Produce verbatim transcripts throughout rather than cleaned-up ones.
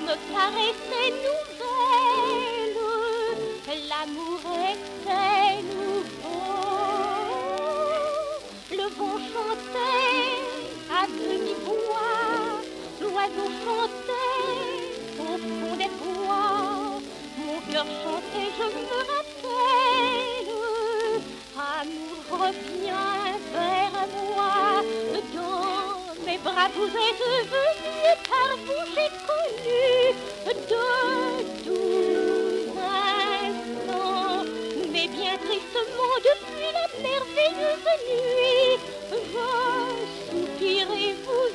me caressait nouvelle, l'amour était nouveau. Le vent chantait à demi-voix, l'oiseau chantait au fond des bois. Mon cœur chantait, je me rappelle, amour reviens vers moi. Dans mes bras vous êtes venu, et par vous j'ai connu de doux instants. Mais bien tristement depuis la merveilleuse nuit, je soupire et vous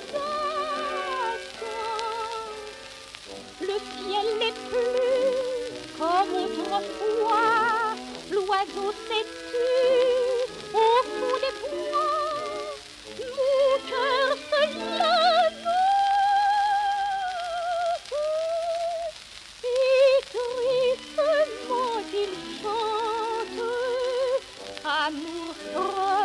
attends. Le ciel n'est plus comme autrefois, l'oiseau s'est tu au fond des bois. Mon cœur se lave et tristement il chante. Amour